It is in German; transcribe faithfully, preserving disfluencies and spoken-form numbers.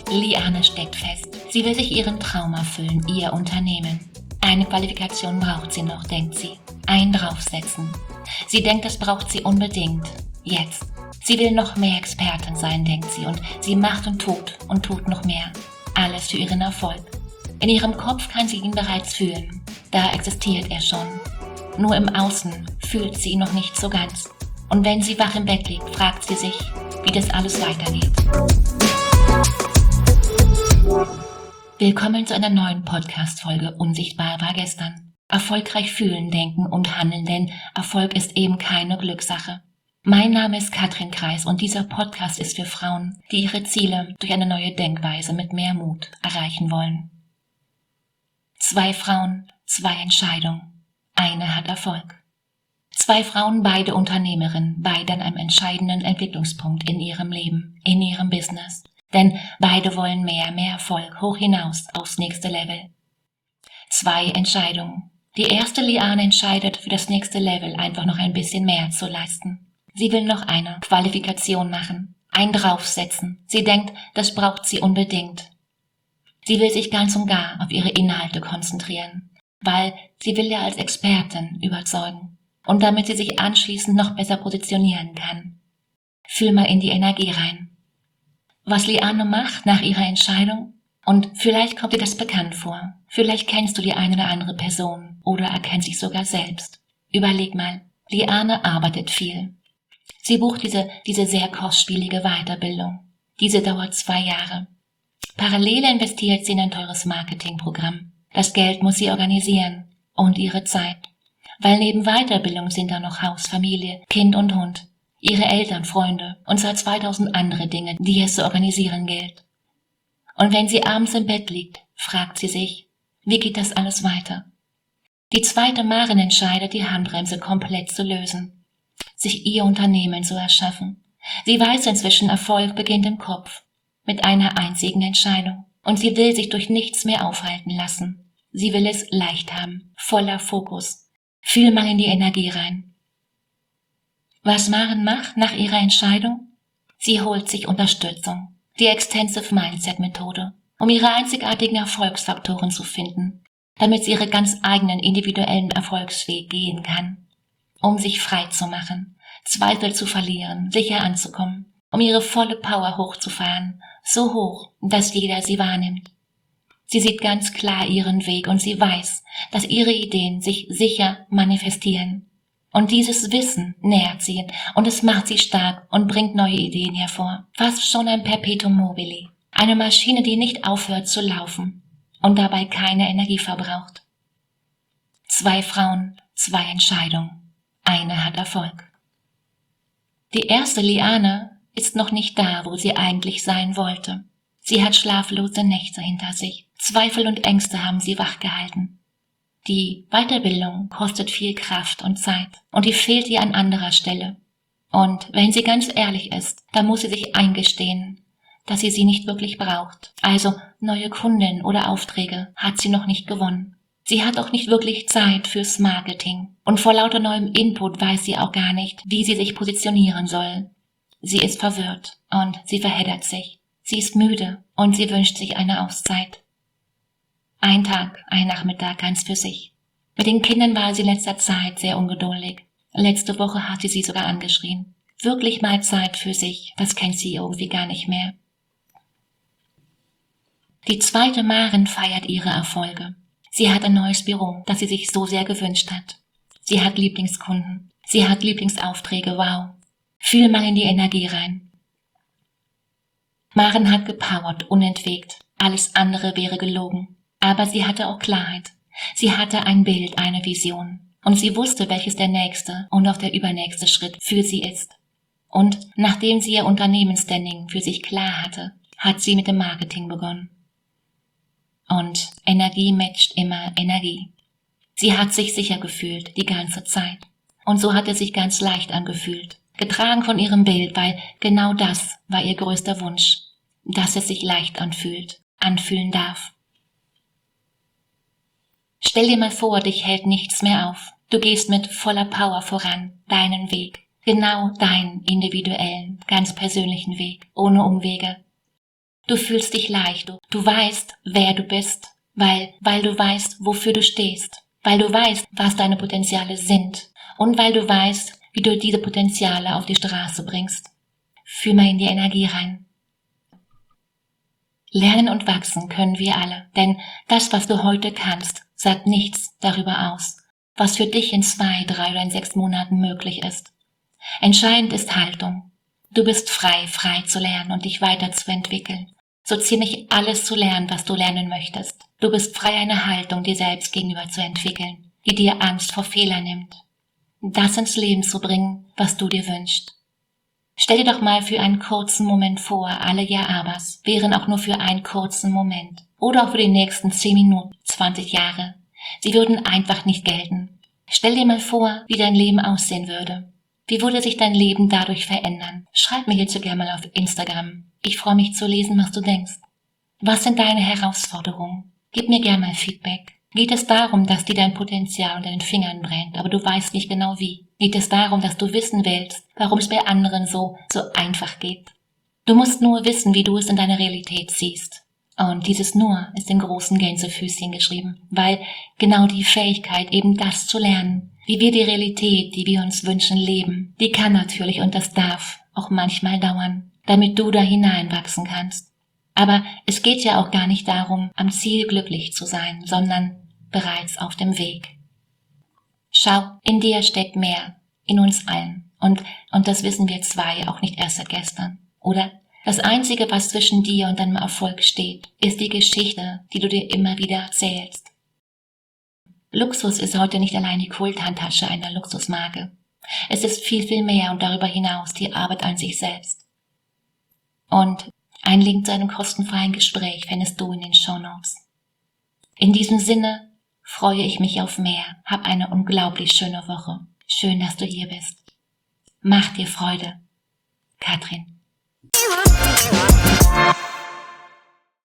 Liane steckt fest. Sie will sich ihren Traum erfüllen, ihr Unternehmen. Eine Qualifikation braucht sie noch, denkt sie. Einen draufsetzen. Sie denkt, das braucht sie unbedingt. Jetzt. Sie will noch mehr Expertin sein, denkt sie. Und sie macht und tut und tut noch mehr. Alles für ihren Erfolg. In ihrem Kopf kann sie ihn bereits fühlen. Da existiert er schon. Nur im Außen fühlt sie ihn noch nicht so ganz. Und wenn sie wach im Bett liegt, fragt sie sich, wie das alles weitergeht. Willkommen zu einer neuen Podcast-Folge Unsichtbar war gestern. Erfolgreich fühlen, denken und handeln, denn Erfolg ist eben keine Glückssache. Mein Name ist Katrin Kreis und dieser Podcast ist für Frauen, die ihre Ziele durch eine neue Denkweise mit mehr Mut erreichen wollen. Zwei Frauen, zwei Entscheidungen. Eine hat Erfolg. Zwei Frauen, beide Unternehmerinnen, beide an einem entscheidenden Entwicklungspunkt in ihrem Leben, in ihrem Business. Denn beide wollen mehr, mehr Erfolg, hoch hinaus, aufs nächste Level. Zwei Entscheidungen. Die erste Liane entscheidet, für das nächste Level einfach noch ein bisschen mehr zu leisten. Sie will noch eine Qualifikation machen, ein draufsetzen. Sie denkt, das braucht sie unbedingt. Sie will sich ganz und gar auf ihre Inhalte konzentrieren, weil sie will ja als Expertin überzeugen und damit sie sich anschließend noch besser positionieren kann. Fühl mal in die Energie rein. Was Liane macht nach ihrer Entscheidung, und vielleicht kommt dir das bekannt vor, vielleicht kennst du die eine oder andere Person oder erkennst dich sogar selbst. Überleg mal, Liane arbeitet viel. Sie bucht diese, diese sehr kostspielige Weiterbildung. Diese dauert zwei Jahre. Parallel investiert sie in ein teures Marketingprogramm. Das Geld muss sie organisieren und ihre Zeit. Weil neben Weiterbildung sind da noch Haus, Familie, Kind und Hund. Ihre Eltern, Freunde und zwar zweitausend andere Dinge, die es zu organisieren gilt. Und wenn sie abends im Bett liegt, fragt sie sich, wie geht das alles weiter? Die zweite Marin entscheidet, die Handbremse komplett zu lösen, sich ihr Unternehmen zu erschaffen. Sie weiß inzwischen, Erfolg beginnt im Kopf, mit einer einzigen Entscheidung. Und sie will sich durch nichts mehr aufhalten lassen. Sie will es leicht haben, voller Fokus. Fühl mal in die Energie rein. Was Maren macht nach ihrer Entscheidung? Sie holt sich Unterstützung, die Extensive Mindset Methode, um ihre einzigartigen Erfolgsfaktoren zu finden, damit sie ihre ganz eigenen individuellen Erfolgsweg gehen kann, um sich frei zu machen, Zweifel zu verlieren, sicher anzukommen, um ihre volle Power hochzufahren, so hoch, dass jeder sie wahrnimmt. Sie sieht ganz klar ihren Weg und sie weiß, dass ihre Ideen sich sicher manifestieren. Und dieses Wissen nährt sie und es macht sie stark und bringt neue Ideen hervor. Fast schon ein Perpetuum mobile. Eine Maschine, die nicht aufhört zu laufen und dabei keine Energie verbraucht. Zwei Frauen, zwei Entscheidungen. Eine hat Erfolg. Die erste Liane ist noch nicht da, wo sie eigentlich sein wollte. Sie hat schlaflose Nächte hinter sich. Zweifel und Ängste haben sie wachgehalten. Die Weiterbildung kostet viel Kraft und Zeit und die fehlt ihr an anderer Stelle. Und wenn sie ganz ehrlich ist, dann muss sie sich eingestehen, dass sie sie nicht wirklich braucht. Also neue Kunden oder Aufträge hat sie noch nicht gewonnen. Sie hat auch nicht wirklich Zeit fürs Marketing und vor lauter neuem Input weiß sie auch gar nicht, wie sie sich positionieren soll. Sie ist verwirrt und sie verheddert sich. Sie ist müde und sie wünscht sich eine Auszeit. Ein Tag, ein Nachmittag ganz für sich. Mit den Kindern war sie in letzter Zeit sehr ungeduldig. Letzte Woche hat sie sie sogar angeschrien. Wirklich mal Zeit für sich, das kennt sie irgendwie gar nicht mehr. Die zweite Maren feiert ihre Erfolge. Sie hat ein neues Büro, das sie sich so sehr gewünscht hat. Sie hat Lieblingskunden. Sie hat Lieblingsaufträge, wow. Fühl mal in die Energie rein. Maren hat gepowert, unentwegt. Alles andere wäre gelogen. Aber sie hatte auch Klarheit. Sie hatte ein Bild, eine Vision. Und sie wusste, welches der nächste und auch der übernächste Schritt für sie ist. Und nachdem sie ihr Unternehmensstanding für sich klar hatte, hat sie mit dem Marketing begonnen. Und Energie matcht immer Energie. Sie hat sich sicher gefühlt, die ganze Zeit. Und so hat es sich ganz leicht angefühlt. Getragen von ihrem Bild, weil genau das war ihr größter Wunsch. Dass es sich leicht anfühlt, anfühlen darf. Stell dir mal vor, dich hält nichts mehr auf. Du gehst mit voller Power voran, deinen Weg. Genau deinen individuellen, ganz persönlichen Weg, ohne Umwege. Du fühlst dich leicht, du, du weißt, wer du bist, weil, weil du weißt, wofür du stehst, weil du weißt, was deine Potenziale sind und weil du weißt, wie du diese Potenziale auf die Straße bringst. Fühl mal in die Energie rein. Lernen und wachsen können wir alle, denn das, was du heute kannst, sagt nichts darüber aus, was für dich in zwei, drei oder in sechs Monaten möglich ist. Entscheidend ist Haltung. Du bist frei, frei zu lernen und dich weiterzuentwickeln. So ziemlich alles zu lernen, was du lernen möchtest. Du bist frei, eine Haltung dir selbst gegenüber zu entwickeln, die dir Angst vor Fehlern nimmt. Das ins Leben zu bringen, was du dir wünschst. Stell dir doch mal für einen kurzen Moment vor, alle Ja-Abers wären auch nur für einen kurzen Moment oder auch für die nächsten zehn Minuten, zwanzig Jahre. Sie würden einfach nicht gelten. Stell dir mal vor, wie dein Leben aussehen würde. Wie würde sich dein Leben dadurch verändern? Schreib mir hierzu gerne mal auf Instagram. Ich freue mich zu lesen, was du denkst. Was sind deine Herausforderungen? Gib mir gerne mal Feedback. Geht es darum, dass dir dein Potenzial unter den Fingern brennt, aber du weißt nicht genau wie? Geht es darum, dass du wissen willst, warum es bei anderen so, so einfach geht? Du musst nur wissen, wie du es in deiner Realität siehst. Und dieses nur ist in großen Gänsefüßchen geschrieben, weil genau die Fähigkeit, eben das zu lernen, wie wir die Realität, die wir uns wünschen, leben, die kann natürlich und das darf auch manchmal dauern, damit du da hineinwachsen kannst. Aber es geht ja auch gar nicht darum, am Ziel glücklich zu sein, sondern bereits auf dem Weg. Schau, in dir steckt mehr, in uns allen. Und, und das wissen wir zwei auch nicht erst seit gestern, oder? Das Einzige, was zwischen dir und deinem Erfolg steht, ist die Geschichte, die du dir immer wieder erzählst. Luxus ist heute nicht allein die Kulthandtasche einer Luxusmarke. Es ist viel, viel mehr und darüber hinaus die Arbeit an sich selbst. Und ein Link zu einem kostenfreien Gespräch findest du in den Shownotes. In diesem Sinne freue ich mich auf mehr. Hab eine unglaublich schöne Woche. Schön, dass du hier bist. Mach dir Freude. Katrin.